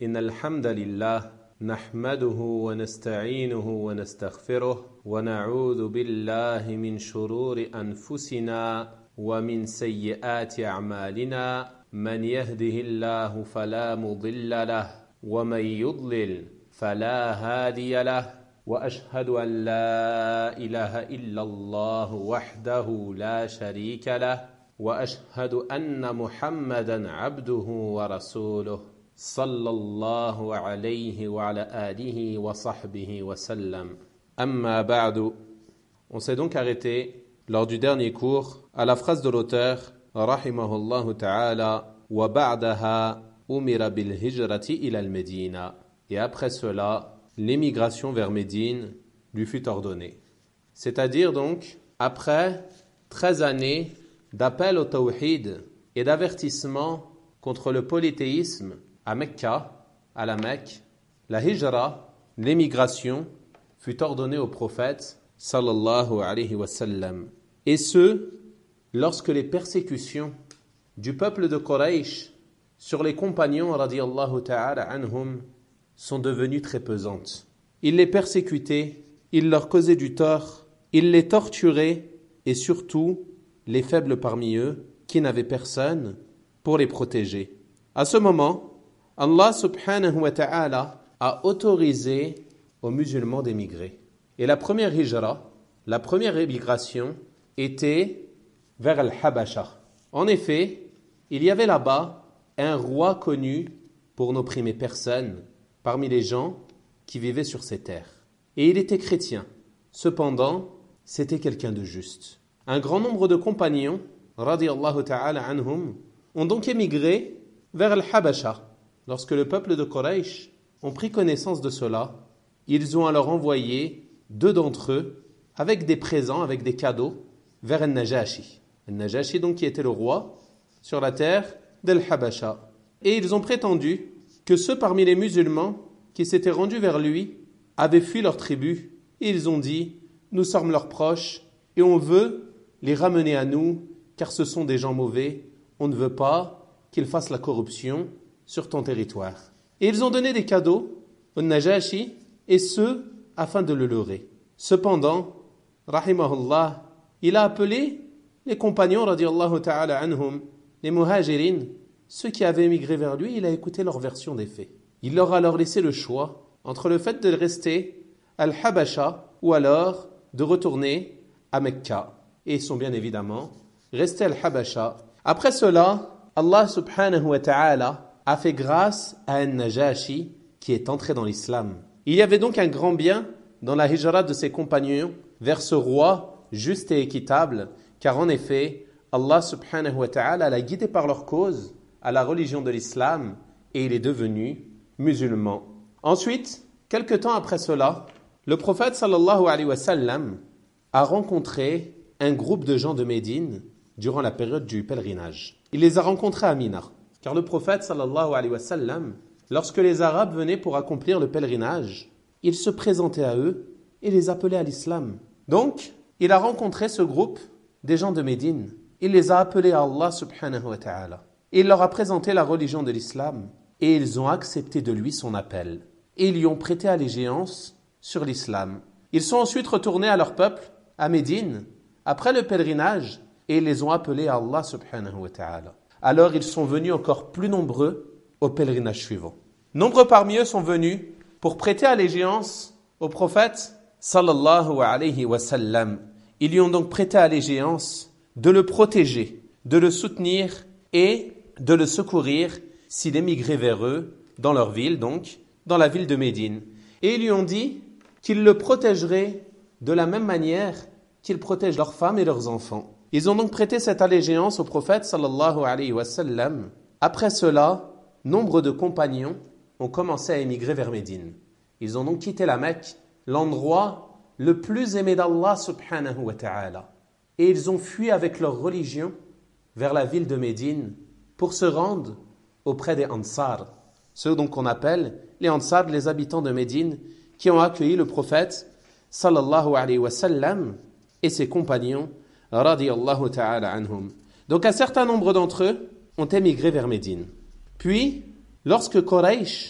إن الحمد لله نحمده ونستعينه ونستغفره ونعوذ بالله من شرور أنفسنا ومن سيئات أعمالنا من يهده الله فلا مضل له ومن يضلل فلا هادي له وأشهد أن لا إله إلا الله وحده لا شريك له وأشهد أن محمدًا عبده ورسوله صلى الله عليه وعلى آله وصحبه وسلم. أما بعد. On s'est donc arrêté lors du dernier cours à la phrase de l'auteur rahimahullahu ta'ala wa ba'daha umira bil hijrati ila al-Médina. Et après cela, l'émigration vers Médine lui fut ordonnée. C'est-à-dire donc, après 13 années d'appel au tawhid et d'avertissement contre le polythéisme à Mecca, à la Mecque, la hijra, l'émigration, fut ordonnée au prophète sallallahu alayhi wa sallam. Et ce, lorsque les persécutions du peuple de Quraysh sur les compagnons radiyallahu ta'ala anhum sont devenues très pesantes. Ils les persécutaient, ils leur causaient du tort, ils les torturaient et surtout les faibles parmi eux qui n'avaient personne pour les protéger. À ce moment, Allah subhanahu wa ta'ala a autorisé aux musulmans d'émigrer. Et la première hijra, la première émigration, était vers Al-Habasha. En effet, il y avait là-bas un roi connu pour n'opprimer personne parmi les gens qui vivaient sur ces terres. Et il était chrétien. Cependant, c'était quelqu'un de juste. Un grand nombre de compagnons, radiyallahu ta'ala anhum, ont donc émigré vers Al-Habasha. Lorsque le peuple de Quraysh ont pris connaissance de cela, ils ont alors envoyé 2 d'entre eux avec des présents, avec des cadeaux, vers Al-Najashi. Al-Najashi donc qui était le roi sur la terre d'Al-Habasha. Et ils ont prétendu que ceux parmi les musulmans qui s'étaient rendus vers lui avaient fui leur tribu. Et ils ont dit, nous sommes leurs proches et on veut les ramener à nous car ce sont des gens mauvais. On ne veut pas qu'ils fassent la corruption sur ton territoire. Et ils ont donné des cadeaux au Najashi et ce, afin de le leurrer. Cependant, rahimahullah, il a appelé les compagnons radiyallahu ta'ala anhum, les muhajirin, ceux qui avaient émigré vers lui, il a écouté leur version des faits. Il leur a alors laissé le choix entre le fait de rester à Al-Habasha ou alors de retourner à Mecca. Et ils sont bien évidemment restés à Al-Habasha. Après cela, Allah subhanahu wa ta'ala a fait grâce à un Najashi qui est entré dans l'islam. Il y avait donc un grand bien dans la hijra de ses compagnons vers ce roi juste et équitable, car en effet, Allah subhanahu wa ta'ala l'a guidé par leur cause à la religion de l'islam et il est devenu musulman. Ensuite, quelque temps après cela, le prophète sallallahu alayhi wa sallam a rencontré un groupe de gens de Médine durant la période du pèlerinage. Il les a rencontrés à Mina, car le prophète sallallahu alayhi wa sallam, lorsque les Arabes venaient pour accomplir le pèlerinage, il se présentait à eux et les appelait à l'islam. Donc, il a rencontré ce groupe des gens de Médine. Il les a appelés à Allah subhanahu wa ta'ala. Il leur a présenté la religion de l'islam et ils ont accepté de lui son appel. Et ils lui ont prêté allégeance sur l'islam. Ils sont ensuite retournés à leur peuple, à Médine, après le pèlerinage, et ils les ont appelés à Allah subhanahu wa ta'ala. Alors ils sont venus encore plus nombreux au pèlerinage suivant. Nombreux parmi eux sont venus pour prêter allégeance au prophète sallallahu alayhi wa sallam. Ils lui ont donc prêté allégeance de le protéger, de le soutenir et de le secourir s'il émigrait vers eux, dans leur ville donc, dans la ville de Médine. Et ils lui ont dit qu'ils le protégeraient de la même manière qu'ils protègent leurs femmes et leurs enfants. Ils ont donc prêté cette allégeance au prophète sallallahu alayhi wa sallam. Après cela, nombre de compagnons ont commencé à émigrer vers Médine. Ils ont donc quitté la Mecque, l'endroit le plus aimé d'Allah subhanahu wa ta'ala. Et ils ont fui avec leur religion vers la ville de Médine pour se rendre auprès des Ansar, ceux donc qu'on appelle les Ansar, les habitants de Médine, qui ont accueilli le prophète sallallahu alayhi wa sallam et ses compagnons radiyallahu ta'ala anhum. Donc un certain nombre d'entre eux ont émigré vers Médine. Puis, lorsque Quraysh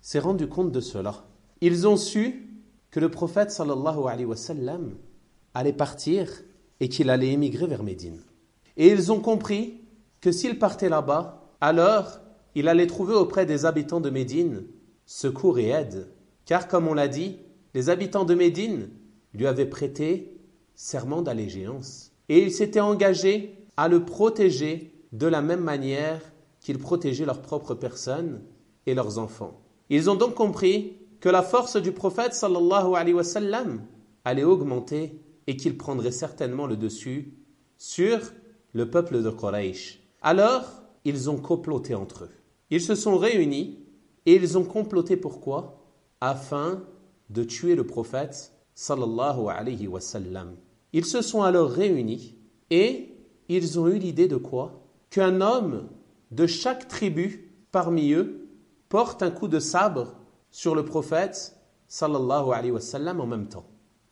s'est rendu compte de cela. Ils ont su que le prophète sallallahu alayhi wa sallam allait partir et qu'il allait émigrer vers Médine. Et ils ont compris que s'il partait là-bas, alors il allait trouver auprès des habitants de Médine secours et aide. Car comme on l'a dit, les habitants de Médine lui avaient prêté serment d'allégeance. Et ils s'étaient engagés à le protéger de la même manière qu'ils protégeaient leur propre personne et leurs enfants. Ils ont donc compris que la force du prophète sallallahu alayhi wa sallam allait augmenter et qu'il prendrait certainement le dessus sur le peuple de Quraysh. Alors, ils ont comploté entre eux. Ils se sont réunis et ils ont comploté pourquoi ? Afin de tuer le prophète sallallahu alayhi wa sallam. Ils se sont alors réunis et ils ont eu l'idée de quoi ? Qu'un homme de chaque tribu parmi eux porte un coup de sabre sur le prophète sallallahu alayhi wa sallam en même temps. Pourquoi ?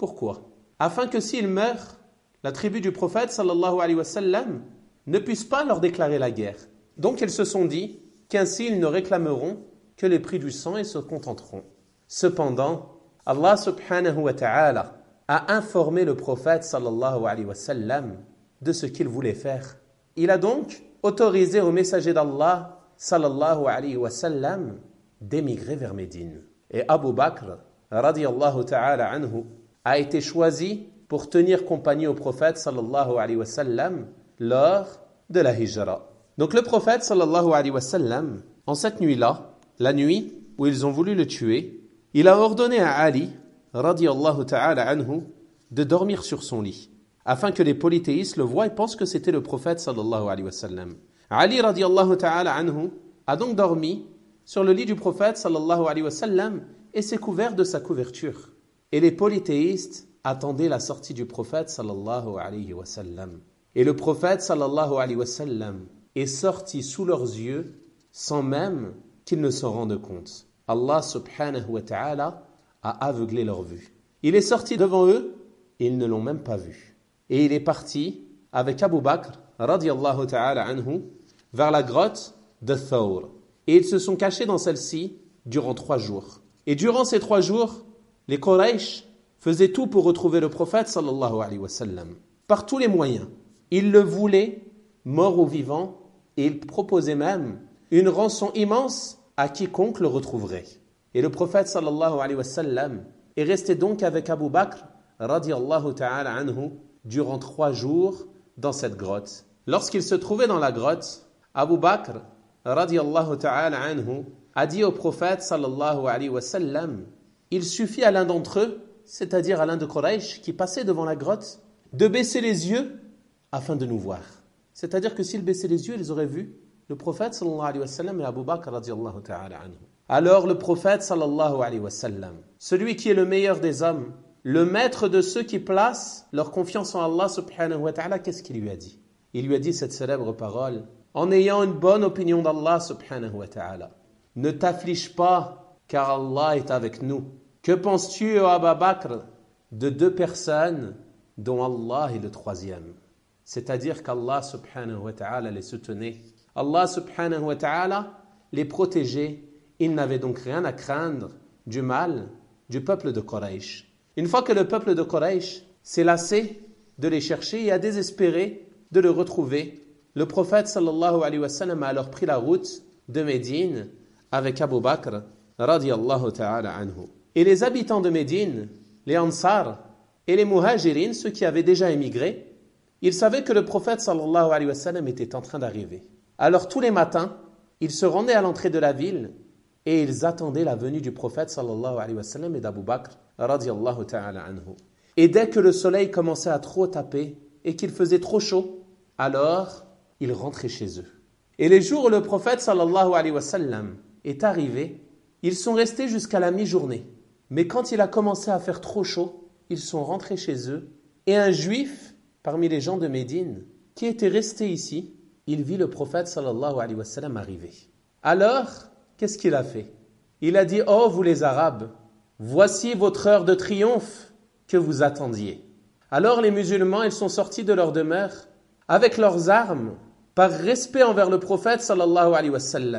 Afin que s'il meurt, la tribu du prophète sallallahu alayhi wa sallam ne puisse pas leur déclarer la guerre. Donc ils se sont dit qu'ainsi ils ne réclameront que les prix du sang et se contenteront. Cependant, Allah subhanahu wa ta'ala a informé le prophète sallallahu alayhi wa sallam de ce qu'il voulait faire. Il a donc autorisé au messager d'Allah sallallahu alayhi wa sallam d'émigrer vers Médine. Et Abu Bakr radiyallahu ta'ala anhu a été choisi pour tenir compagnie au prophète sallallahu alayhi wa sallam lors de la hijra. Donc le prophète sallallahu alayhi wa sallam, en cette nuit-là, la nuit où ils ont voulu le tuer, il a ordonné à Ali radiyallahu ta'ala anhu de dormir sur son lit, afin que les polythéistes le voient et pensent que c'était le prophète sallallahu alayhi wa sallam. Ali radiyallahu ta'ala anhu a donc dormi sur le lit du prophète sallallahu alayhi wa sallam et s'est couvert de sa couverture. Et les polythéistes attendaient la sortie du prophète sallallahu alayhi wa sallam. Et le prophète sallallahu alayhi wa sallam est sorti sous leurs yeux sans même qu'ils ne s'en rendent compte. Allah subhanahu wa ta'ala a aveuglé leur vue. Il est sorti devant eux et ils ne l'ont même pas vu. Et il est parti avec Abu Bakr radiyallahu ta'ala anhu vers la grotte de Thawr. Et ils se sont cachés dans celle-ci durant 3 jours. Et durant ces 3 jours, les Quraysh faisaient tout pour retrouver le prophète sallallahu alayhi wa sallam. Par tous les moyens. Ils le voulaient mort ou vivant et ils proposaient même une rançon immense à quiconque le retrouverait. Et le prophète sallallahu alayhi wa sallam est resté donc avec Abu Bakr radiyallahu ta'ala anhu durant 3 jours dans cette grotte. Lorsqu'il se trouvait dans la grotte, Abu Bakr radiyallahu ta'ala anhu a dit au prophète sallallahu alayhi wa sallam, il suffit à l'un d'entre eux, c'est-à-dire à l'un de Quraysh qui passait devant la grotte, de baisser les yeux afin de nous voir. C'est-à-dire que s'ils baissaient les yeux, ils auraient vu le prophète sallallahu alayhi wa sallam et Abu Bakr radiyallahu ta'ala anhu. Alors le prophète sallallahu alayhi wa sallam, celui qui est le meilleur des hommes, le maître de ceux qui placent leur confiance en Allah subhanahu wa ta'ala, qu'est-ce qu'il lui a dit ? Il lui a dit cette célèbre parole, en ayant une bonne opinion d'Allah subhanahu wa ta'ala. Ne t'afflige pas, car Allah est avec nous. Que penses-tu, ô Abu Bakr, de 2 personnes dont Allah est le 3e ? C'est-à-dire qu'Allah subhanahu wa ta'ala les soutenait. Allah subhanahu wa ta'ala les protégeait. Ils n'avaient donc rien à craindre du mal du peuple de Quraysh. Une fois que le peuple de Quraysh s'est lassé de les chercher et a désespéré de le retrouver, le prophète sallallahu alayhi wa sallam a alors pris la route de Médine avec Abu Bakr radiyallahu ta'ala anhu. Et les habitants de Médine, les Ansar et les Muhajirin, ceux qui avaient déjà émigré, ils savaient que le prophète sallallahu alayhi wa sallam était en train d'arriver. Alors tous les matins, ils se rendaient à l'entrée de la ville et ils attendaient la venue du prophète sallallahu alayhi wa sallam et d'Abu Bakr radiyallahu ta'ala anhu. Et dès que le soleil commençait à trop taper et qu'il faisait trop chaud, alors ils rentraient chez eux. Et les jours où le prophète sallallahu alayhi wa sallam est arrivé, ils sont restés jusqu'à la mi-journée. Mais quand il a commencé à faire trop chaud, ils sont rentrés chez eux. Et un juif, parmi les gens de Médine, qui était resté ici, il vit le prophète sallallahu alayhi wa sallam arriver. Alors, qu'est-ce qu'il a fait ? Il a dit, « Oh, vous les Arabes, voici votre heure de triomphe que vous attendiez. » Alors les musulmans, ils sont sortis de leur demeure avec leurs armes, par respect envers le prophète sallallahu alayhi wa sallam.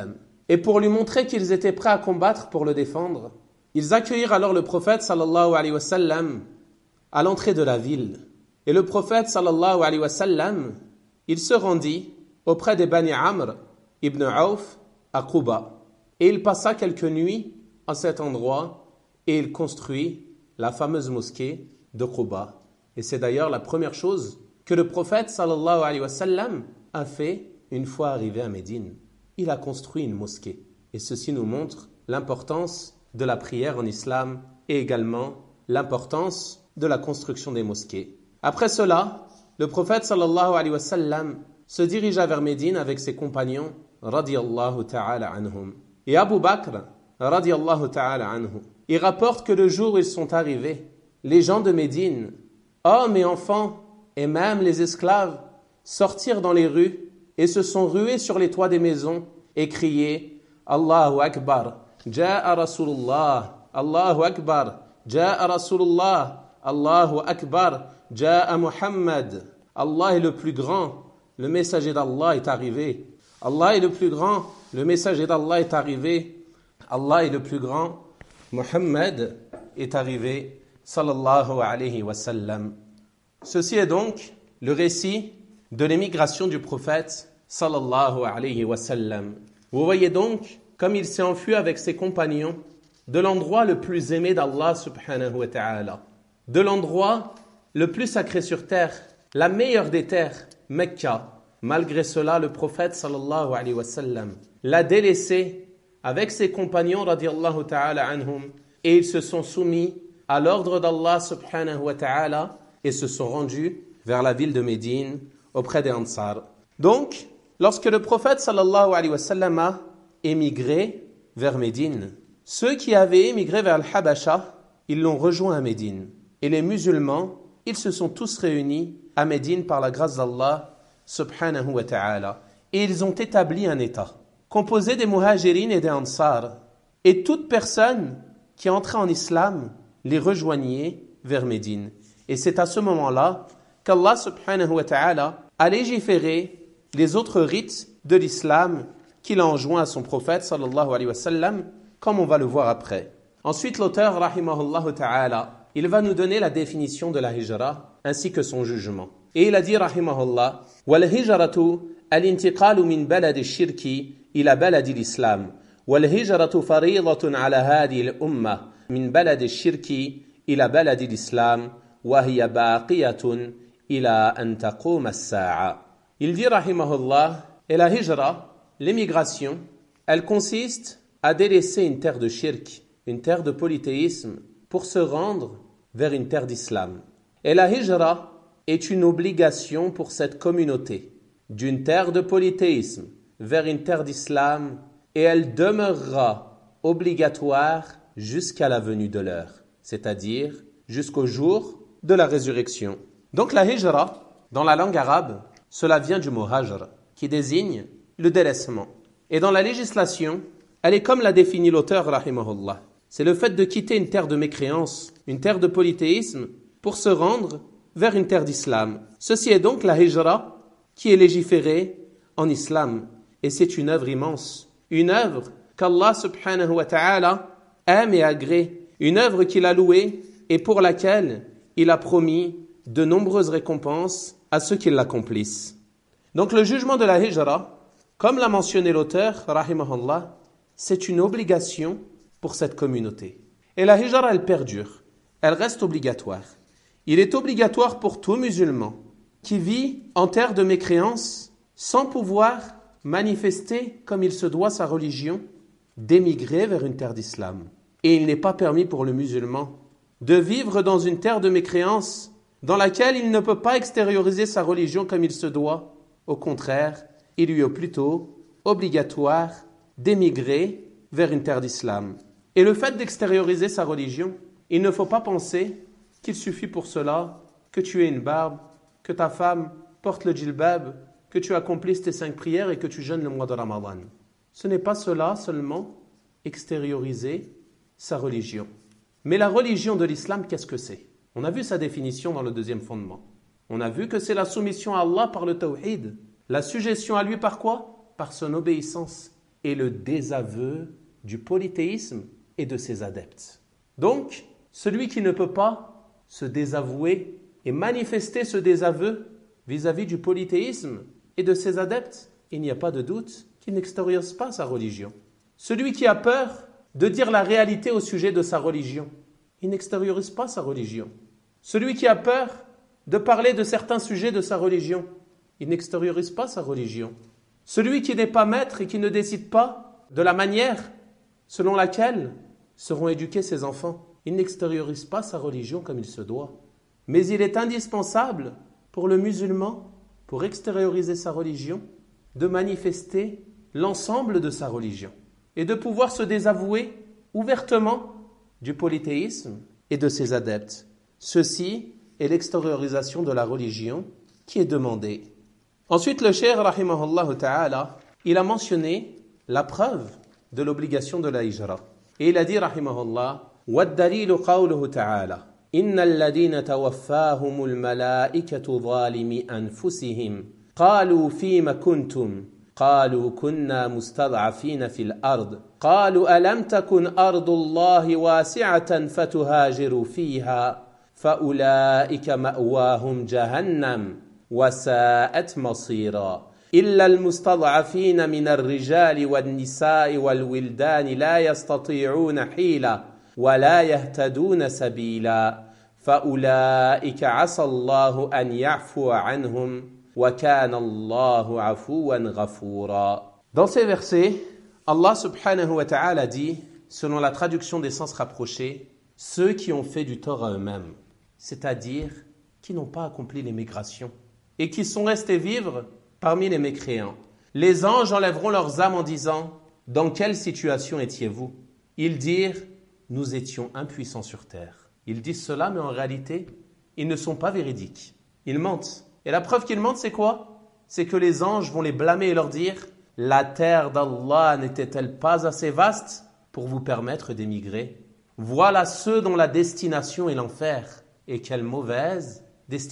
et pour lui montrer qu'ils étaient prêts à combattre pour le défendre, ils accueillirent alors le prophète sallallahu alayhi wa sallam à l'entrée de la ville. Et le prophète sallallahu alayhi wa sallam, il se rendit auprès des Bani Amr ibn Auf à Quba. Et il passa quelques nuits à cet endroit et il construit la fameuse mosquée de Quba. Et c'est d'ailleurs la première chose que le prophète sallallahu alayhi wa sallam a fait une fois arrivé à Médine. Il a construit une mosquée. Et ceci nous montre l'importance de la prière en islam et également l'importance de la construction des mosquées. Après cela, le prophète sallallahu alayhi wa sallam se dirigea vers Médine avec ses compagnons radiyallahu ta'ala anhum. Et Abu Bakr radiyallahu ta'ala anhu, il rapporte que le jour où ils sont arrivés, les gens de Médine, hommes et enfants et même les esclaves, sortirent dans les rues et se sont rués sur les toits des maisons et criaient Allahu Akbar, Ja'a Rasulullah, Allahu Akbar, Ja'a Rasulullah, Allahu Akbar, Ja'a Muhammad. Allah est le plus grand, le messager d'Allah est arrivé. Allah est le plus grand, le messager d'Allah est arrivé. Allah est le plus grand, Muhammad est arrivé, sallallahu alayhi wa sallam. Ceci est donc le récit de l'émigration du prophète, sallallahu alayhi wa sallam. Vous voyez donc comme il s'est enfui avec ses compagnons de l'endroit le plus aimé d'Allah subhanahu wa ta'ala, de l'endroit le plus sacré sur terre, la meilleure des terres, Mecca. Malgré cela, le prophète sallallahu alayhi wa sallam l'a délaissé avec ses compagnons radiyallahu ta'ala anhum et ils se sont soumis à l'ordre d'Allah subhanahu wa ta'ala et se sont rendus vers la ville de Médine auprès des Ansar. Donc, lorsque le prophète sallallahu alayhi wa sallam a émigré vers Médine, ceux qui avaient émigré vers le Habasha, ils l'ont rejoint à Médine. Et les musulmans, ils se sont tous réunis à Médine par la grâce d'Allah subhanahu wa ta'ala. Et ils ont établi un État composé des muhajirines et des ansar. Et toute personne qui entrait en islam les rejoignait vers Médine. Et c'est à ce moment-là qu'Allah subhanahu wa ta'ala a légiféré les autres rites de l'islam qu'il a enjoint à son prophète sallallahu alayhi wa sallam, comme on va le voir après. Ensuite, l'auteur rahimahullah ta'ala, il va nous donner la définition de la hijra ainsi que son jugement. Et il a dit rahimahullah wal hijratu al-intiqalu min balad ash-shirki ila balad al-islam wal hijratu fariidatun ala hadhihi al-umma min balad ash-shirki ila balad al-islam wa hiya baqiyatun ila an taqum as-sa'a. Il dit rahimahullah, et la hijra, l'émigration, elle consiste à délaisser une terre de shirk, une terre de polythéisme, pour se rendre vers une terre d'islam. Et la hijra est une obligation pour cette communauté, d'une terre de polythéisme vers une terre d'islam, et elle demeurera obligatoire jusqu'à la venue de l'heure, c'est-à-dire jusqu'au jour de la résurrection. Donc la hijra, dans la langue arabe, cela vient du mot hajr, qui désigne le délaissement. Et dans la législation, elle est comme l'a défini l'auteur, rahimahullah. C'est le fait de quitter une terre de mécréance, une terre de polythéisme, pour se rendre vers une terre d'islam. Ceci est donc la hijra qui est légiférée en islam. Et c'est une œuvre immense, une œuvre qu'Allah subhanahu wa ta'ala aime et agrée, une œuvre qu'il a louée et pour laquelle il a promis de nombreuses récompenses à ceux qui l'accomplissent. Donc le jugement de la hijra, comme l'a mentionné l'auteur, rahimahullah, c'est une obligation pour cette communauté. Et la hijra, elle perdure, elle reste obligatoire. Il est obligatoire pour tout musulman qui vit en terre de mécréance sans pouvoir manifester comme il se doit sa religion, d'émigrer vers une terre d'islam. Et il n'est pas permis pour le musulman de vivre dans une terre de mécréance dans laquelle il ne peut pas extérioriser sa religion comme il se doit. Au contraire, il lui est plutôt obligatoire d'émigrer vers une terre d'islam. Et le fait d'extérioriser sa religion, il ne faut pas penser qu'il suffit pour cela que tu aies une barbe, que ta femme porte le djilbab, que tu accomplisses tes 5 prières et que tu jeûnes le mois de Ramadan. Ce n'est pas cela seulement, extérioriser sa religion. Mais la religion de l'islam, qu'est-ce que c'est ? On a vu sa définition dans le 2e fondement. On a vu que c'est la soumission à Allah par le tawhid. La sujétion à lui par quoi ? Par son obéissance. et le désaveu du polythéisme et de ses adeptes. Donc, celui qui ne peut pas se désavouer et manifester ce désaveu vis-à-vis du polythéisme et de ses adeptes, il n'y a pas de doute qu'il n'extériorise pas sa religion. Celui qui a peur de dire la réalité au sujet de sa religion, il n'extériorise pas sa religion. Celui qui a peur de parler de certains sujets de sa religion, il n'extériorise pas sa religion. Celui qui n'est pas maître et qui ne décide pas de la manière selon laquelle seront éduqués ses enfants, il n'extériorise pas sa religion comme il se doit. Mais il est indispensable pour le musulman, pour extérioriser sa religion, de manifester l'ensemble de sa religion et de pouvoir se désavouer ouvertement du polythéisme et de ses adeptes. Ceci est l'extériorisation de la religion qui est demandée. Ensuite, le cheikh, rahimahullah ta'ala, il a mentionné la preuve de l'obligation de la hijra. Et il a dit, rahimahullah, وَالدَّلِيلُ قَوْلُهُ تَعَالَى إِنَّ الَّذِينَ تَوَفَّاهُمُ الْمَلَائِكَةُ ظَالِمِي أَنفُسِهِمْ قَالُوا فِيمَ كُنْتُمْ قالوا كنا مستضعفين في الأرض قالوا ألم تكن أرض الله واسعة فتهاجروا فيها فأولئك مأواهم جهنم وساءت مصيرا إلا المستضعفين من الرجال والنساء والولدان لا يستطيعون حيلة ولا يهتدون سبيلا فأولئك عسى الله أن يعفو عنهم وَكَانَ اللَّهُ عَفُوًّا غَفُورًا. Dans ces versets, Allah subhanahu wa ta'ala dit, selon la traduction des sens rapprochés, ceux qui ont fait du tort à eux-mêmes, c'est-à-dire qui n'ont pas accompli les migrations et qui sont restés vivre parmi les mécréants. Les anges enlèveront leurs âmes en disant, dans quelle situation étiez-vous? Ils dirent, nous étions impuissants sur terre. Ils disent cela, mais en réalité, ils ne sont pas véridiques. Ils mentent. Et la preuve qu'ils mentent, c'est quoi? C'est que les anges vont les blâmer et leur dire « La terre d'Allah n'était-elle pas assez vaste pour vous permettre d'émigrer? Voilà ceux dont la destination est l'enfer. Et quelle mauvaise destination !»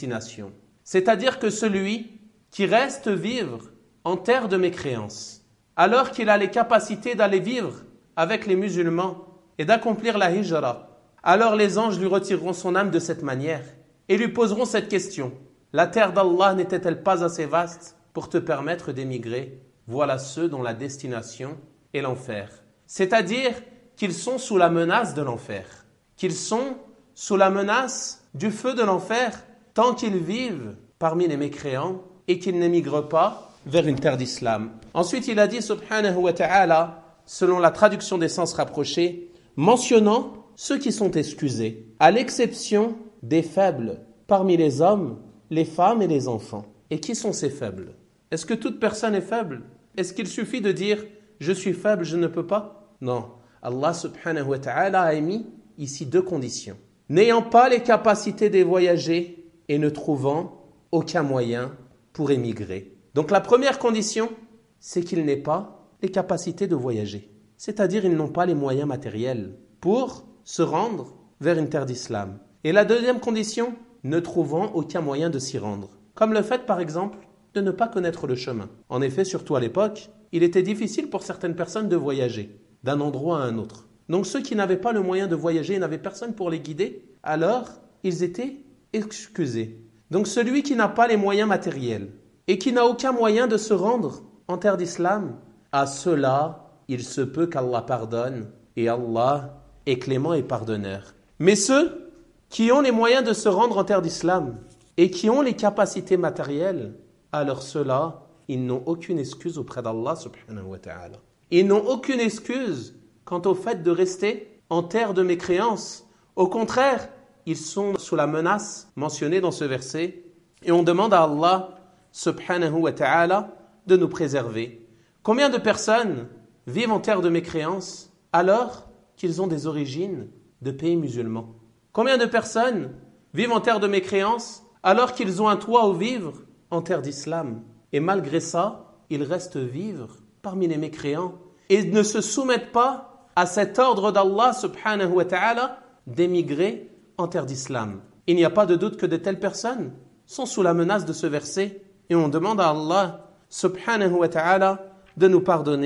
C'est-à-dire que celui qui reste vivre en terre de mécréance, alors qu'il a les capacités d'aller vivre avec les musulmans et d'accomplir la hijra, alors les anges lui retireront son âme de cette manière et lui poseront cette question. La terre d'Allah n'était-elle pas assez vaste pour te permettre d'émigrer? Voilà ceux dont la destination est l'enfer. C'est-à-dire qu'ils sont sous la menace de l'enfer, qu'ils sont sous la menace du feu de l'enfer tant qu'ils vivent parmi les mécréants et qu'ils n'émigrent pas vers une terre d'islam. Ensuite, il a dit subhanahu wa ta'ala, selon la traduction des sens rapprochés, mentionnant ceux qui sont excusés, à l'exception des faibles parmi les hommes, les femmes et les enfants. Et qui sont ces faibles? Est-ce que toute personne est faible? Est-ce qu'il suffit de dire « je suis faible, je ne peux pas » Non. Allah subhanahu wa ta'ala a émis ici deux conditions. N'ayant pas les capacités de voyager et ne trouvant aucun moyen pour émigrer. Donc la première condition, c'est qu'ils n'aient pas les capacités de voyager. C'est-à-dire ils n'ont pas les moyens matériels pour se rendre vers une terre d'islam. Et la deuxième condition, ne trouvant aucun moyen de s'y rendre. Comme le fait, par exemple, de ne pas connaître le chemin. En effet, surtout à l'époque, il était difficile pour certaines personnes de voyager d'un endroit à un autre. Donc ceux qui n'avaient pas le moyen de voyager et n'avaient personne pour les guider, alors ils étaient excusés. Donc celui qui n'a pas les moyens matériels et qui n'a aucun moyen de se rendre en terre d'islam, à cela, il se peut qu'Allah pardonne et Allah est clément et pardonneur. Mais ceux qui ont les moyens de se rendre en terre d'islam et qui ont les capacités matérielles, alors ceux-là, ils n'ont aucune excuse auprès d'Allah subhanahu wa ta'ala. Ils n'ont aucune excuse quant au fait de rester en terre de mécréance. Au contraire, ils sont sous la menace mentionnée dans ce verset et on demande à Allah subhanahu wa ta'ala de nous préserver. Combien de personnes vivent en terre de mécréance alors qu'ils ont des origines de pays musulmans? Combien de personnes vivent en terre de mécréance alors qu'ils ont un toit où vivre en terre d'islam? Et malgré ça, ils restent vivre parmi les mécréants et ne se soumettent pas à cet ordre d'Allah subhanahu wa ta'ala d'émigrer en terre d'islam. Il n'y a pas de doute que de telles personnes sont sous la menace de ce verset et on demande à Allah subhanahu wa ta'ala de nous pardonner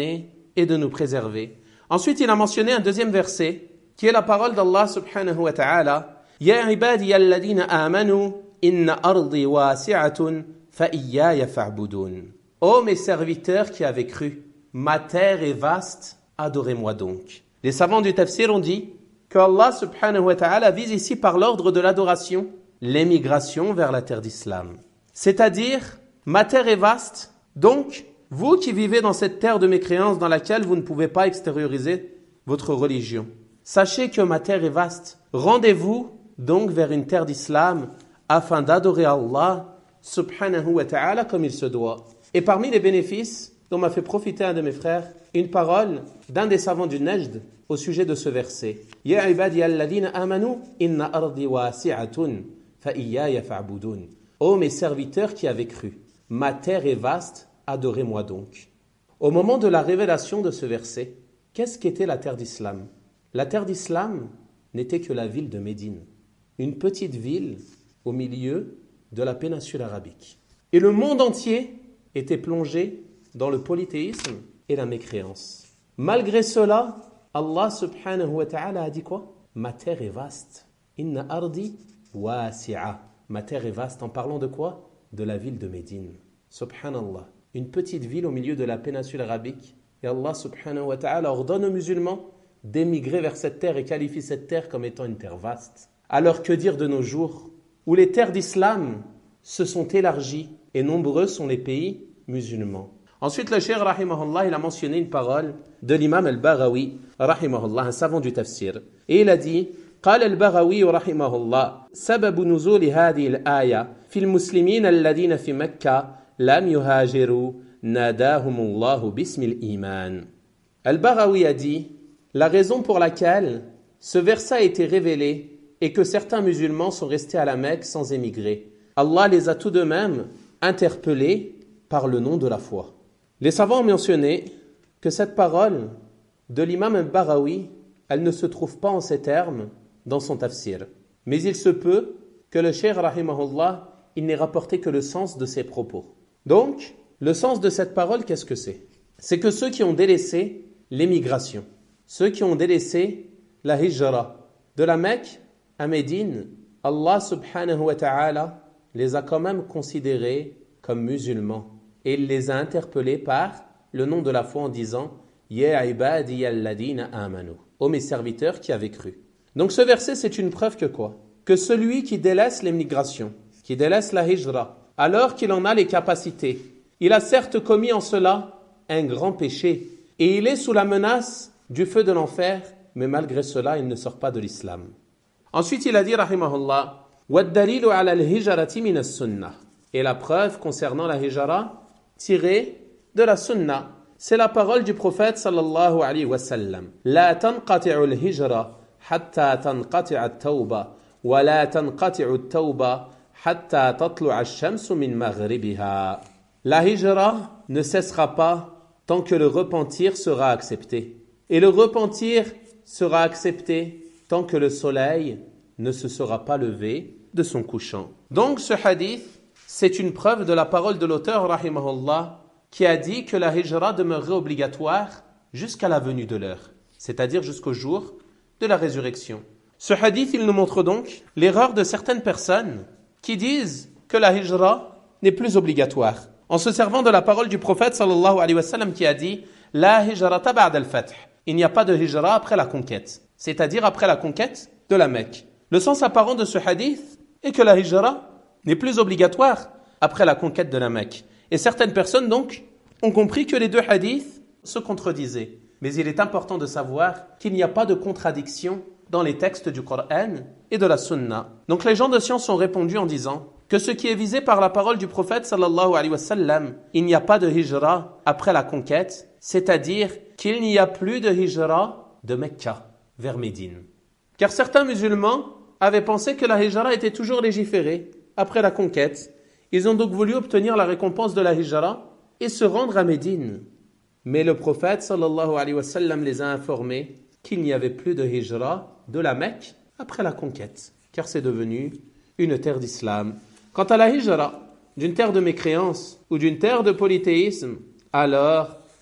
et de nous préserver. Ensuite, il a mentionné un deuxième verset, qui est la parole d'Allah subhanahu wa ta'ala. Ya ibadiya alladhina amanu, inna ardi wasi'atun, fa iyaya fa'budun. Ô mes serviteurs qui avez cru, ma terre est vaste, adorez-moi donc. Les savants du tafsir ont dit que Allah subhanahu wa ta'ala vise ici par l'ordre de l'adoration l'émigration vers la terre d'islam. C'est-à-dire, ma terre est vaste, donc vous qui vivez dans cette terre de mécréance dans laquelle vous ne pouvez pas extérioriser votre religion, sachez que ma terre est vaste. Rendez-vous donc vers une terre d'islam afin d'adorer Allah subhanahu wa ta'ala comme il se doit. Et parmi les bénéfices dont m'a fait profiter un de mes frères, une parole d'un des savants du Najd au sujet de ce verset. Ya ibadiya alladhina amanu, inna ardi wasi'atun, fa iyaya fa'budun. Ô mes serviteurs qui avez cru, ma terre est vaste, adorez-moi donc. Au moment de la révélation de ce verset, qu'est-ce qu'était la terre d'islam? La terre d'islam n'était que la ville de Médine, une petite ville au milieu de la péninsule arabique. Et le monde entier était plongé dans le polythéisme et la mécréance. Malgré cela, Allah subhanahu wa ta'ala a dit quoi? Ma terre est vaste. Inna ardi wasi'a. Ma terre est vaste en parlant de quoi? De la ville de Médine. Subhanallah. Une petite ville au milieu de la péninsule arabique. Et Allah subhanahu wa ta'ala ordonne aux musulmans d'émigrer vers cette terre et qualifie cette terre comme étant une terre vaste. Alors que dire de nos jours où les terres d'islam se sont élargies et nombreux sont les pays musulmans. Ensuite, le cheikh rahimahullah, il a mentionné une parole de l'imam al-Baghawi rahimahullah, un savant du tafsir. Et il a dit قال البغوي رحمه الله سبب نزول هذه الآية في المسلمين الذين في مكة لم يهاجروا ناداهم الله باسم الإيمان. Al-Baghawi a dit la raison pour laquelle ce verset a été révélé est que certains musulmans sont restés à la Mecque sans émigrer. Allah les a tout de même interpellés par le nom de la foi. Les savants ont mentionné que cette parole de l'imam al-Baghawi, elle ne se trouve pas en ces termes dans son tafsir. Mais il se peut que le cheikh rahimahullah, il n'ait rapporté que le sens de ses propos. Donc, le sens de cette parole, qu'est-ce que c'est? C'est que ceux qui ont délaissé l'émigration, ceux qui ont délaissé la hijra de la Mecque à Médine, Allah subhanahu wa ta'ala les a quand même considérés comme musulmans. Et il les a interpellés par le nom de la foi en disant « Ya ibadiya alladhina amanu » ô mes serviteurs qui avaient cru. Donc ce verset, c'est une preuve que quoi? Que celui qui délaisse l'émigration, qui délaisse la hijra, alors qu'il en a les capacités, il a certes commis en cela un grand péché, et il est sous la menace du feu de l'enfer, mais malgré cela, il ne sort pas de l'islam. Ensuite, il a dit, rahimahullah, وَالدَّلِيلُ عَلَى الْهِجْرَةِ مِنَ السُّنَّةِ. Et la preuve concernant la hijra, tirée de la sunna, c'est la parole du prophète sallallahu alayhi wa sallam. لا تنقطع الهجرة حتى تنقطع التوبة ولا تنقطع التوبة حتى تطلع الشمس من مغربها. La hijra ne cessera pas tant que le repentir sera accepté. Et le repentir sera accepté tant que le soleil ne se sera pas levé de son couchant. Donc ce hadith, c'est une preuve de la parole de l'auteur, rahimahullah, qui a dit que la hijra demeurerait obligatoire jusqu'à la venue de l'heure, c'est-à-dire jusqu'au jour de la résurrection. Ce hadith, il nous montre donc l'erreur de certaines personnes qui disent que la hijra n'est plus obligatoire, en se servant de la parole du prophète sallallahu alayhi wa sallam qui a dit « La hijrata ba'da al-fath » il n'y a pas de hijra après la conquête, c'est-à-dire après la conquête de la Mecque. Le sens apparent de ce hadith est que la hijra n'est plus obligatoire après la conquête de la Mecque. Et certaines personnes donc ont compris que les deux hadiths se contredisaient. Mais il est important de savoir qu'il n'y a pas de contradiction dans les textes du Coran et de la Sunna. Donc les gens de science ont répondu en disant que ce qui est visé par la parole du prophète sallallahu alayhi wa sallam, il n'y a pas de hijra après la conquête, c'est-à-dire qu'il n'y a plus de hijra de Mecca vers Médine. Car certains musulmans avaient pensé que la hijra était toujours légiférée après la conquête. Ils ont donc voulu obtenir la récompense de la hijra et se rendre à Médine. Mais le prophète sallallahu alayhi wa sallam les a informés qu'il n'y avait plus de hijra de la Mecque après la conquête, car c'est devenu une terre d'islam. Quant à la hijra d'une terre de mécréance ou d'une terre de polythéisme, alors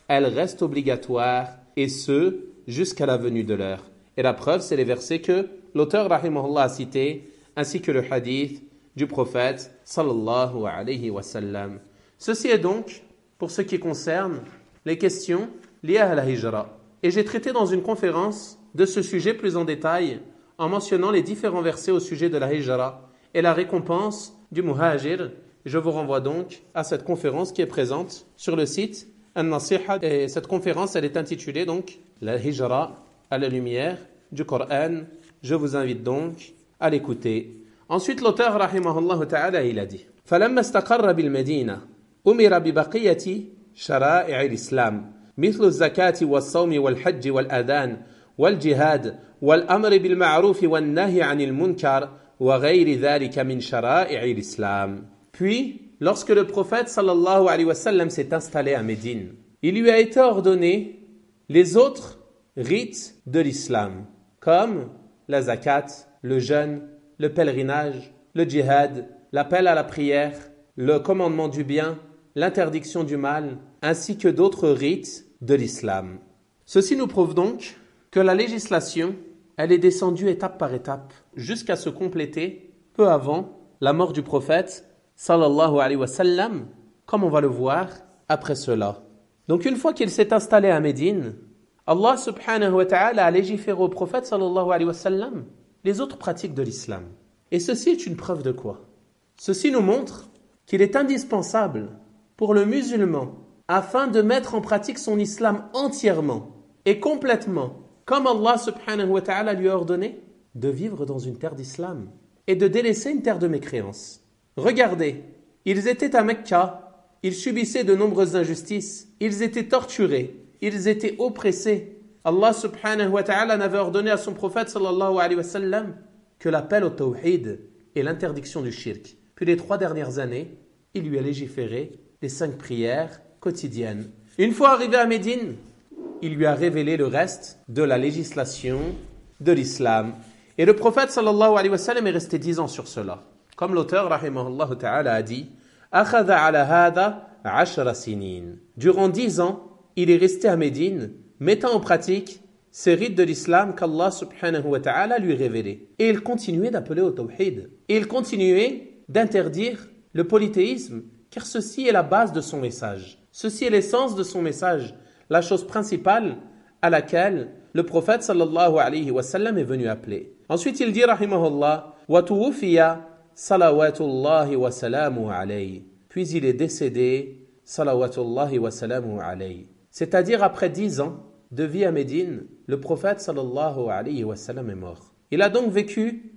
elle reste obligatoire, et ce, jusqu'à la venue de l'heure. Et la preuve, c'est les versets que l'auteur rahimahullah a cités, ainsi que le hadith du prophète sallallahu alayhi wa sallam. Ceci est donc pour ce qui concerne les questions liées à la hijra. Et j'ai traité dans une conférence de ce sujet plus en détail en mentionnant les différents versets au sujet de la hijra et la récompense du muhajir. Je vous renvoie donc à cette conférence qui est présente sur le site An-Nasiha. Et cette conférence, elle est intitulée donc La hijra à la lumière du Coran. Je vous invite donc à l'écouter. Ensuite, l'auteur rahimahullah ta'ala, il a dit فَلَمَّا اسْتَقَرَّ بِالْمَدِينَةِ أُمِرَ بِبَقِيَّةِ شَرَائِعِ الْإِسْلَامِ مثل الزكاة والصوم والحج والأذان والجهاد والأمر بالمعروف والنهي عن المنكر وغير ذلك من شرائع الإسلام. Puis, lorsque le prophète sallallahu alayhi wa sallam s'est installé à Médine, il lui a été ordonné les autres rites de l'islam, comme la zakat, le jeûne, le pèlerinage, le djihad, l'appel à la prière, le commandement du bien, l'interdiction du mal, ainsi que d'autres rites de l'islam. Ceci nous prouve donc que la législation, elle est descendue étape par étape, jusqu'à se compléter peu avant la mort du prophète, sallallahu alayhi wa sallam, comme on va le voir après cela. Donc une fois qu'il s'est installé à Médine, Allah subhanahu wa ta'ala a légiféré au prophète, sallallahu alayhi wa sallam, les autres pratiques de l'islam. Et ceci est une preuve de quoi? Ceci nous montre qu'il est indispensable pour le musulman, afin de mettre en pratique son islam entièrement et complètement, comme Allah subhanahu wa ta'ala lui a ordonné, de vivre dans une terre d'islam et de délaisser une terre de mécréance. Regardez, ils étaient à Mecca, ils subissaient de nombreuses injustices, ils étaient torturés, ils étaient oppressés. Allah subhanahu wa ta'ala n'avait ordonné à son prophète sallallahu alayhi wa sallam que l'appel au tawhid et l'interdiction du shirk. Puis les 3 dernières années, il lui a légiféré les 5 prières quotidiennes. Une fois arrivé à Médine, il lui a révélé le reste de la législation de l'islam. Et le prophète sallallahu alayhi wa sallam est resté 10 ans sur cela. Comme l'auteur rahimahullah ta'ala a dit, أَخَذَ عَلَى هَذَا 10 سِنِينَ. Durant 10 ans, il est resté à Médine, mettant en pratique ces rites de l'islam qu'Allah subhanahu wa ta'ala lui révélait. Et il continuait d'appeler au tawhid. Et il continuait d'interdire le polythéisme, car ceci est la base de son message. Ceci est l'essence de son message, la chose principale à laquelle le prophète sallallahu alayhi wa sallam est venu appeler. Ensuite, il dit rahimahullah wa tuwfiya salawatullahi wa salamu alayhi. Puis il est décédé salawatullahi wa salamu alayhi. C'est-à-dire après 10 ans de vie à Médine, le prophète sallallahu alayhi wa sallam est mort. Il a donc vécu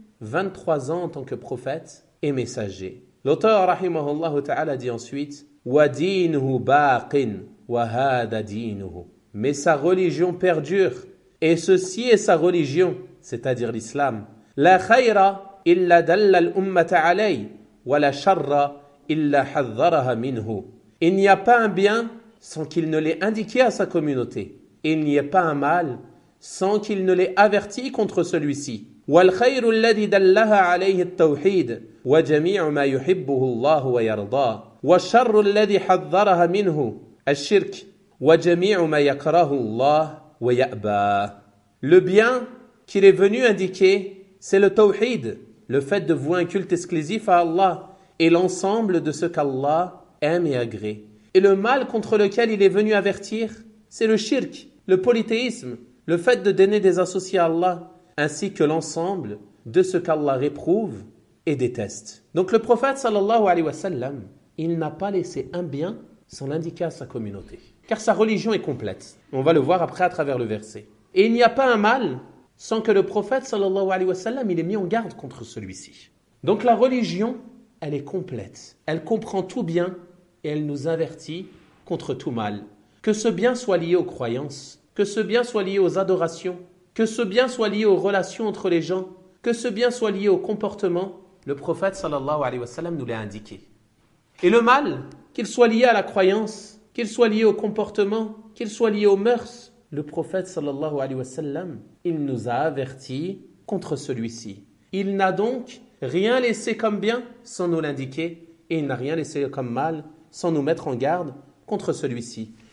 23 ans en tant que prophète et messager. L'auteur rahimahullah ta'ala dit ensuite wa dinuhu baqin wa hada dinuhu. Mais sa religion perdure et ceci est sa religion, c'est-à-dire l'islam. La khayra illa dalla al-ummata alayhi wa la sharra illa hadharaha minhu. Il n'y a pas un bien sans qu'il ne l'ait indiqué à sa communauté. Il n'y a pas un mal sans qu'il ne l'ait averti contre celui-ci. والخير الذي دلها عليه التوحيد وجميع ما يحبه الله ويرضاه والشر الذي حذرها منه الشرك وجميع ما يكره الله ويأباه. Le bien qu'il est venu indiquer, c'est le tawhid, le fait de vouer un culte exclusif à Allah et l'ensemble de ce qu'Allah aime et agrée. Et le mal contre lequel il est venu avertir, c'est le shirk, le polythéisme, le fait de donner des associés à Allah, ainsi que l'ensemble de ce qu'Allah réprouve et déteste. Donc le prophète sallallahu alayhi wa sallam, il n'a pas laissé un bien sans l'indiquer à sa communauté. Car sa religion est complète. On va le voir après à travers le verset. Et il n'y a pas un mal sans que le prophète sallallahu alayhi wa sallam, il ait mis en garde contre celui-ci. Donc la religion, elle est complète. Elle comprend tout bien et elle nous avertit contre tout mal. Que ce bien soit lié aux croyances, que ce bien soit lié aux adorations, que ce bien soit lié aux relations entre les gens, que ce bien soit lié au comportement, le prophète sallallahu alayhi wa sallam nous l'a indiqué. Et le mal, qu'il soit lié à la croyance, qu'il soit lié au comportement, qu'il soit lié aux mœurs, le prophète sallallahu alayhi wa sallam, il nous a avertis contre celui-ci. Il n'a donc rien laissé comme bien sans nous l'indiquer et il n'a rien laissé comme mal sans nous mettre en garde contre celui-ci.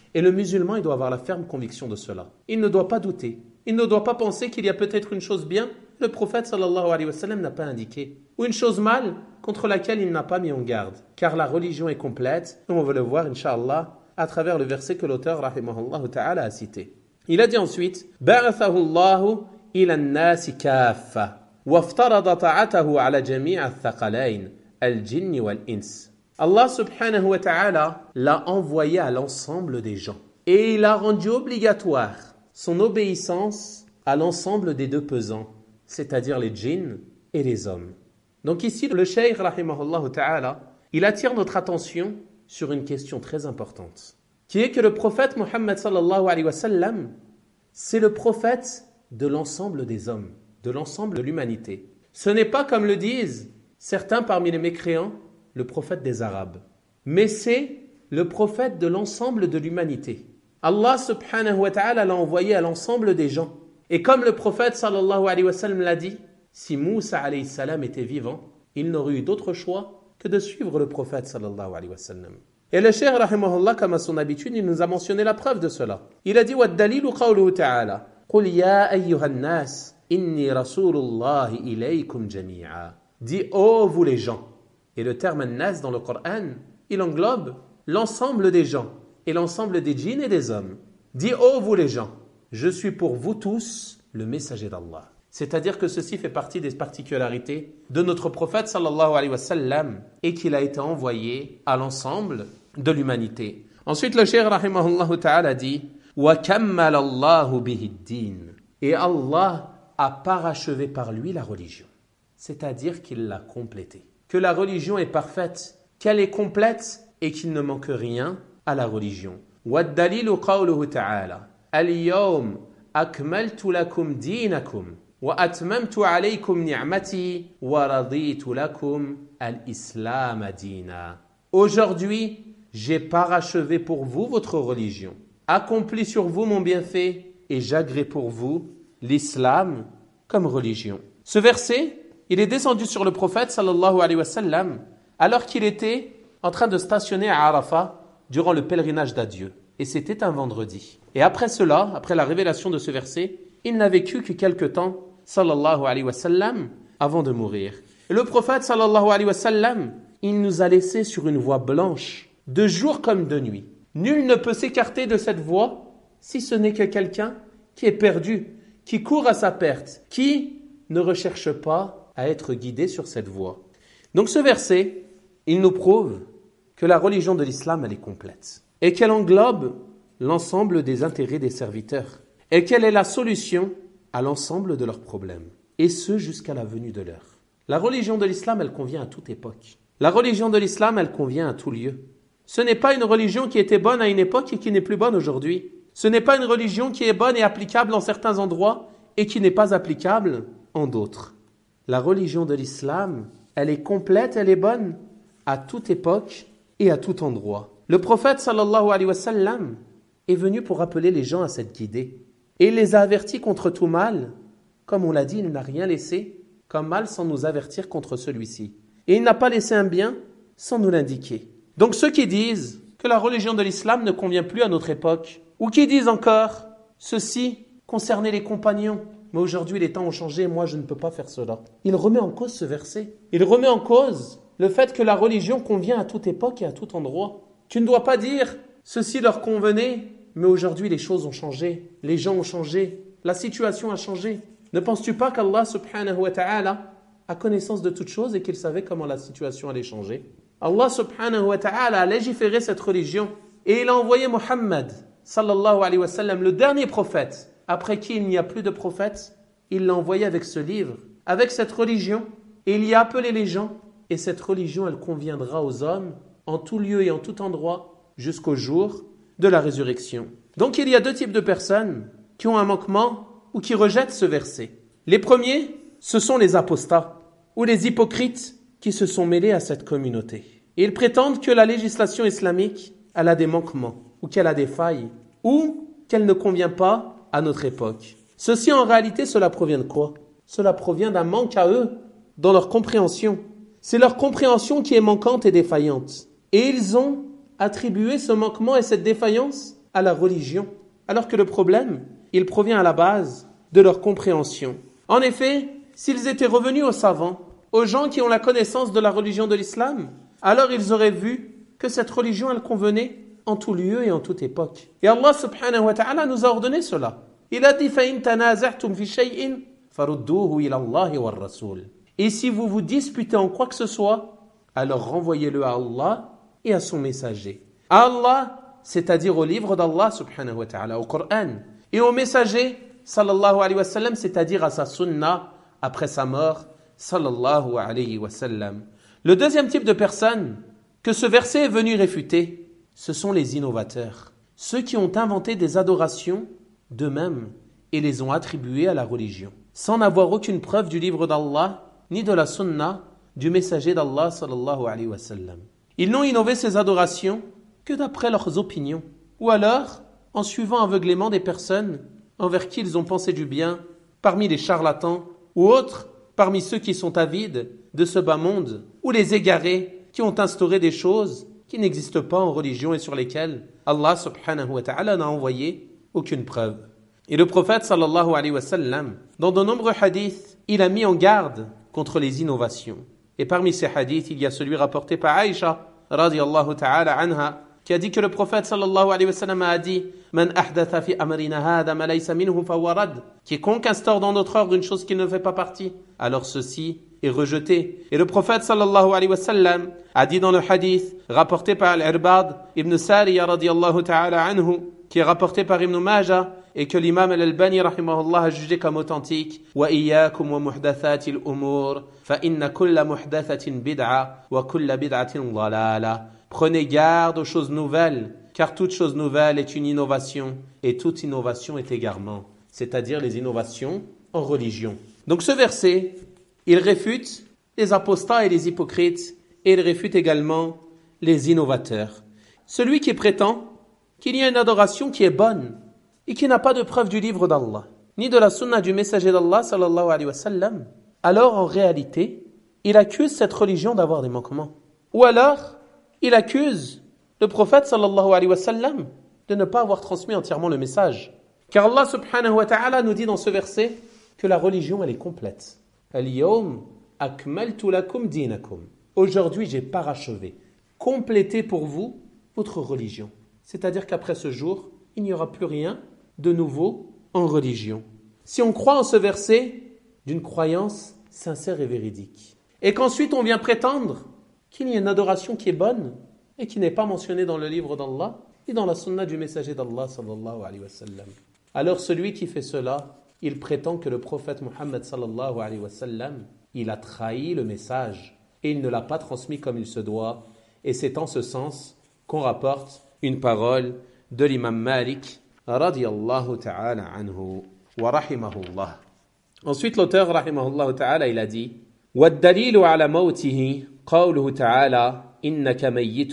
Et le musulman, il doit avoir la ferme conviction de cela. Il ne doit pas douter. Il ne doit pas penser qu'il y a peut-être une chose bien, le prophète sallallahu alayhi wa sallam n'a pas indiqué, ou une chose mal contre laquelle il n'a pas mis en garde. Car la religion est complète, et on va le voir, incha'Allah, à travers le verset que l'auteur, rahimahullah ta'ala, a cité. Il a dit ensuite, « Ba'athahu Allahu ila an-nasi kaffa, waftarada ta'atahu ala jami' al-thaqalayn, al-jinn wal-ins. » Allah subhanahu wa ta'ala l'a envoyé à l'ensemble des gens. Et il a rendu obligatoire son obéissance à l'ensemble des deux pesants, c'est-à-dire les djinns et les hommes. Donc ici, le cheikh, rahimahullah ta'ala, il attire notre attention sur une question très importante, qui est que le prophète Muhammad sallallahu alayhi wa sallam, c'est le prophète de l'ensemble des hommes, de l'ensemble de l'humanité. Ce n'est pas, comme le disent certains parmi les mécréants, le prophète des Arabes, mais c'est le prophète de l'ensemble de l'humanité. Allah subhanahu wa ta'ala l'a envoyé à l'ensemble des gens. Et comme le prophète sallallahu alayhi wa sallam l'a dit, si Moussa alayhi salam était vivant, il n'aurait eu d'autre choix que de suivre le prophète sallallahu alayhi wa sallam. Et le cheikh rahimahullah, comme à son habitude, il nous a mentionné la preuve de cela. Il a dit, وَالدَّلِيلُ قَوْلُهُ تَعَالَى قُلْ يَا أَيُّهَا النَّاسِ إِنِّي رَسُولُ اللَّهِ إِلَيْكُمْ جَمِيعًا. Dit, ô vous les gens. Et le terme an-nas dans le Coran, il englobe l'ensemble des gens et l'ensemble des djinns et des hommes. Dit, ô vous les gens, je suis pour vous tous le messager d'Allah. C'est-à-dire que ceci fait partie des particularités de notre prophète sallallahu alayhi wa sallam et qu'il a été envoyé à l'ensemble de l'humanité. Ensuite, le cheikh rahimahullah ta'ala dit وَكَمَّلَ اللَّهُ بِهِ الدِّينَ. Et Allah a parachevé par lui la religion. C'est-à-dire qu'il l'a complétée. Que la religion est parfaite, qu'elle est complète et qu'il ne manque rien à la religion. وَالدَّلِيلُ قَوْلُهُ تَعَالَى الْيَوْمَ أَكْمَلْتُ لَكُمْ دِينَكُمْ وَأَتْمَمْتُ عَلَيْكُمْ نِعْمَتِي وَرَضِيتُ لَكُمْ الْإِسْلَامَ دِينًا. Aujourd'hui, j'ai parachevé pour vous votre religion, accompli sur vous mon bienfait et j'agrée pour vous l'islam comme religion. Ce verset, il est descendu sur le prophète sallallahu alayhi wa sallam alors qu'il était en train de stationner à Arafat durant le pèlerinage d'adieu. Et c'était un vendredi. Et après cela, après la révélation de ce verset, il n'a vécu que quelque temps, sallallahu alayhi wa sallam, avant de mourir. Et le prophète sallallahu alayhi wa sallam, il nous a laissé sur une voie blanche, de jour comme de nuit. Nul ne peut s'écarter de cette voie si ce n'est que quelqu'un qui est perdu, qui court à sa perte, qui ne recherche pas à être guidé sur cette voie. Donc ce verset, il nous prouve que la religion de l'islam, elle est complète et qu'elle englobe l'ensemble des intérêts des serviteurs et qu'elle est la solution à l'ensemble de leurs problèmes, et ce jusqu'à la venue de l'heure. La religion de l'islam, elle convient à toute époque. La religion de l'islam, elle convient à tout lieu. Ce n'est pas une religion qui était bonne à une époque et qui n'est plus bonne aujourd'hui. Ce n'est pas une religion qui est bonne et applicable en certains endroits et qui n'est pas applicable en d'autres. La religion de l'islam, elle est complète, elle est bonne à toute époque et à tout endroit. Le prophète sallallahu alayhi wa sallam est venu pour appeler les gens à s'être guidés. Et il les a avertis contre tout mal. Comme on l'a dit, il n'a rien laissé comme mal sans nous avertir contre celui-ci. Et il n'a pas laissé un bien sans nous l'indiquer. Donc ceux qui disent que la religion de l'islam ne convient plus à notre époque, ou qui disent encore ceci concernait les compagnons, mais aujourd'hui les temps ont changé, moi je ne peux pas faire cela. Il remet en cause ce verset. Il remet en cause le fait que la religion convient à toute époque et à tout endroit. Tu ne dois pas dire ceci leur convenait, mais aujourd'hui les choses ont changé, les gens ont changé, la situation a changé. Ne penses-tu pas qu'Allah subhanahu wa ta'ala a connaissance de toutes choses et qu'il savait comment la situation allait changer? Allah subhanahu wa ta'ala a légiféré cette religion et il a envoyé Muhammad sallallahu alayhi wa sallam, le dernier prophète, après qui il n'y a plus de prophète. Il l'a envoyé avec ce livre, avec cette religion, et il y a appelé les gens, et cette religion elle conviendra aux hommes en tout lieu et en tout endroit jusqu'au jour de la résurrection. Donc il y a deux types de personnes qui ont un manquement ou qui rejettent ce verset. Les premiers, ce sont les apostats ou les hypocrites qui se sont mêlés à cette communauté. Et ils prétendent que la législation islamique, elle a des manquements ou qu'elle a des failles ou qu'elle ne convient pas à notre époque. Ceci en réalité, cela provient de quoi? Cela provient d'un manque à eux dans leur compréhension. C'est leur compréhension qui est manquante et défaillante. Et ils ont attribué ce manquement et cette défaillance à la religion, alors que le problème, il provient à la base de leur compréhension. En effet, s'ils étaient revenus aux savants, aux gens qui ont la connaissance de la religion de l'islam, alors ils auraient vu que cette religion, elle convenait en tout lieu et en toute époque. Et Allah subhanahu wa ta'ala nous a ordonné cela. Il a dit فَإِن تَنَازَعْتُمْ فِي شَيْءٍ فَرُدُّوهُ إِلَى اللَّهِ وَالرَّسُولِ. Et si vous vous disputez en quoi que ce soit, alors renvoyez-le à Allah et à son messager. À Allah, c'est-à-dire au livre d'Allah subhanahu wa ta'ala, au Coran, et au messager sallallahu alayhi wa sallam, c'est-à-dire à sa sunna après sa mort sallallahu alayhi wa sallam. Le deuxième type de personnes que ce verset est venu réfuter, ce sont les innovateurs, ceux qui ont inventé des adorations d'eux-mêmes et les ont attribuées à la religion, sans n'avoir aucune preuve du livre d'Allah ni de la sunna du messager d'Allah sallallahu alayhi wa sallam. Ils n'ont innové ces adorations que d'après leurs opinions, ou alors en suivant aveuglément des personnes envers qui ils ont pensé du bien, parmi les charlatans ou autres, parmi ceux qui sont avides de ce bas monde, ou les égarés qui ont instauré des choses qui n'existent pas en religion et sur lesquelles Allah subhanahu wa ta'ala n'a envoyé aucune preuve. Et le prophète sallallahu alayhi wa sallam, dans de nombreux hadiths, il a mis en garde contre les innovations. Et parmi ces hadiths, il y a celui rapporté par Aïcha, radiyallahu ta'ala anha, qui a dit que le prophète sallallahu alayhi wa sallam a dit Man ahdatha fi amrina hada ma laysa minhu fahuwa rad. Quiconque instaure dans notre ordre une chose qui ne fait pas partie, alors ceci est rejeté. Et le prophète sallallahu alayhi wa sallam a dit dans le hadith rapporté par Al-Irbad ibn Sariya radiyallahu ta'ala anhu, qui est rapporté par Ibn Majah et que l'imam Al-Albani rahimahullah a jugé comme authentique wa iyyakum wa muhdathatil umur fa inna kulla muhdathatin bid'a wa kulla bid'atin dhalala. Prenez garde aux choses nouvelles, car toute chose nouvelle est une innovation, et toute innovation est égarement, c'est-à-dire les innovations en religion. Donc ce verset, il réfute les apostats et les hypocrites, et il réfute également les innovateurs. Celui qui prétend qu'il y a une adoration qui est bonne, et qui n'a pas de preuve du livre d'Allah, ni de la sunna du messager d'Allah sallallahu alayhi wa sallam, alors en réalité, il accuse cette religion d'avoir des manquements. Ou alors, il accuse le prophète sallallahu alayhi wa sallam de ne pas avoir transmis entièrement le message. Car Allah subhanahu wa ta'ala nous dit dans ce verset que la religion elle est complète. Al-yawm akmaltu lakum dinakum. Aujourd'hui j'ai parachevé, complété pour vous votre religion. C'est-à-dire qu'après ce jour, il n'y aura plus rien de nouveau en religion. Si on croit en ce verset d'une croyance sincère et véridique, et qu'ensuite on vient prétendre qu'il y a une adoration qui est bonne et qui n'est pas mentionnée dans le livre d'Allah et dans la sunna du messager d'Allah sallallahu alayhi wa sallam, alors celui qui fait cela, il prétend que le prophète Muhammad sallallahu alayhi wa sallam, il a trahi le message et il ne l'a pas transmis comme il se doit, et c'est en ce sens qu'on rapporte une parole de l'imam Malik radiyallahu ta'ala anhu wa rahimahullah. Ensuite l'auteur rahimahullah ta'ala il a dit وَالدَّلِيلُ عَلَى مَوْتِهِ قوله تعالى إنك ميت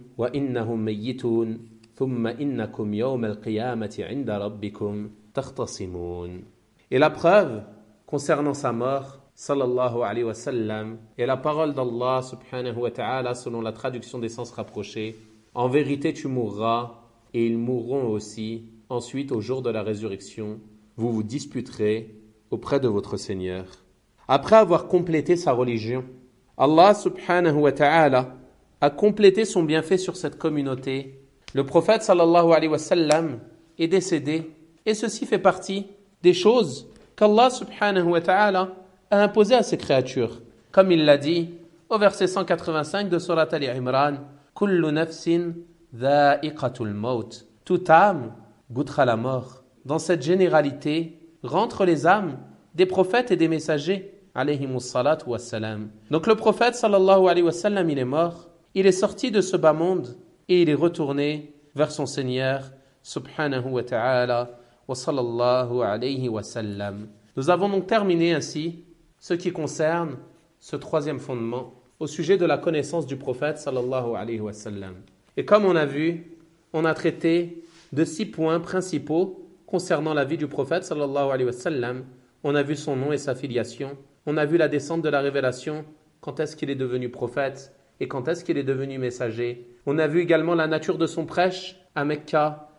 وإنهم ميتون ثم إنكم يوم القيامة عند ربكم تختصمون. Et la preuve concernant sa mort sallallahu alayhi wa sallam est la parole d'Allah subhanahu wa ta'ala selon la traduction des sens rapprochés. En vérité tu mourras et ils mourront aussi. Ensuite au jour de la résurrection vous vous disputerez auprès de votre Seigneur. Après avoir complété sa religion, Allah subhanahu wa ta'ala a complété son bienfait sur cette communauté. Le prophète sallallahu alayhi wa sallam est décédé et ceci fait partie des choses qu'Allah subhanahu wa ta'ala a imposées à ses créatures. Comme il l'a dit au verset 185 de Surat Al-Imran, Kullu nafsin dha'iqatul maut. Toute âme goûtera la mort. Dans cette généralité rentrent les âmes des prophètes et des messagers alayhimus salatu wassalam. Donc le prophète sallallahu alayhi wa sallam il est mort, il est sorti de ce bas monde et il est retourné vers son Seigneur subhanahu wa ta'ala wa sallallahu alayhi wa sallam. Nous avons donc terminé ainsi ce qui concerne ce troisième fondement au sujet de la connaissance du prophète sallallahu alayhi wa sallam. Et comme on a vu, on a traité de 6 points principaux concernant la vie du prophète sallallahu alayhi wa sallam. On a vu son nom et sa filiation. On a vu la descente de la révélation, quand est-ce qu'il est devenu prophète et quand est-ce qu'il est devenu messager. On a vu également la nature de son prêche à Mecca,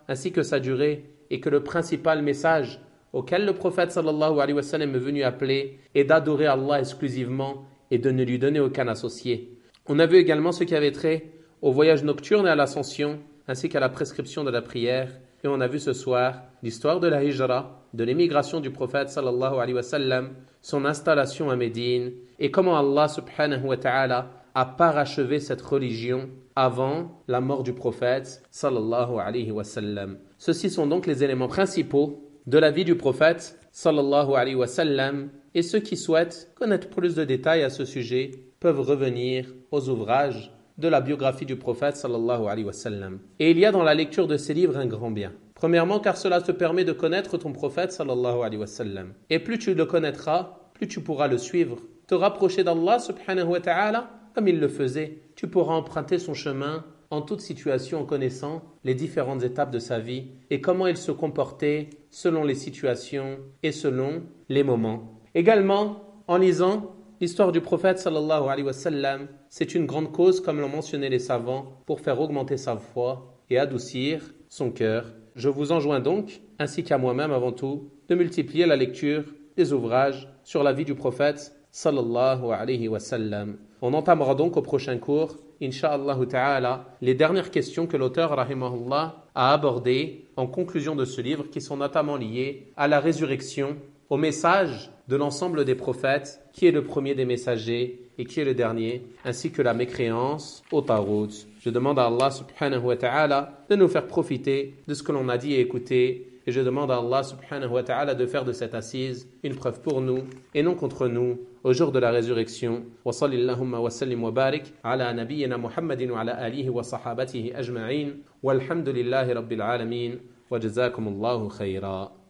ainsi que sa durée, et que le principal message auquel le prophète sallallahu alayhi wa sallam est venu appeler est d'adorer Allah exclusivement et de ne lui donner aucun associé. On a vu également ce qui avait trait au voyage nocturne et à l'ascension, ainsi qu'à la prescription de la prière. Et on a vu ce soir l'histoire de la hijra, de l'émigration du prophète sallallahu alayhi wa sallam, son installation à Médine, et comment Allah subhanahu wa ta'ala a parachevé cette religion avant la mort du prophète sallallahu alayhi wa sallam. Ceux-ci sont donc les éléments principaux de la vie du prophète sallallahu alayhi wa sallam, et ceux qui souhaitent connaître plus de détails à ce sujet peuvent revenir aux ouvrages de la biographie du prophète sallallahu alayhi wa sallam. Et il y a dans la lecture de ces livres un grand bien. Premièrement, car cela te permet de connaître ton prophète sallallahu alayhi wa sallam. Et plus tu le connaîtras, plus tu pourras le suivre, te rapprocher d'Allah subhanahu wa ta'ala comme il le faisait. Tu pourras emprunter son chemin en toute situation en connaissant les différentes étapes de sa vie et comment il se comportait selon les situations et selon les moments. Également, en lisant l'histoire du prophète sallallahu alayhi wa sallam, c'est une grande cause, comme l'ont mentionné les savants, pour faire augmenter sa foi et adoucir son cœur. Je vous enjoins donc, ainsi qu'à moi-même avant tout, de multiplier la lecture des ouvrages sur la vie du prophète sallallahu alayhi wa sallam. On entamera donc au prochain cours, incha'Allah ta'ala, les dernières questions que l'auteur, rahimahullah, a abordées en conclusion de ce livre, qui sont notamment liées à la résurrection, au message de l'ensemble des prophètes, qui est le premier des messagers et qui est le dernier, ainsi que la mécréance au Tarout. Je demande à Allah subhanahu wa ta'ala de nous faire profiter de ce que l'on a dit et écouté, et je demande à Allah subhanahu wa ta'ala de faire de cette assise une preuve pour nous et non contre nous au jour de la résurrection. Wa sallillahumma wa sallim wa barik ala nabiyyina Muhammadin wa ala alihi wa sahabatihi ajma'in walhamdulillahi rabbil alamin wa jazakumullahu khayra.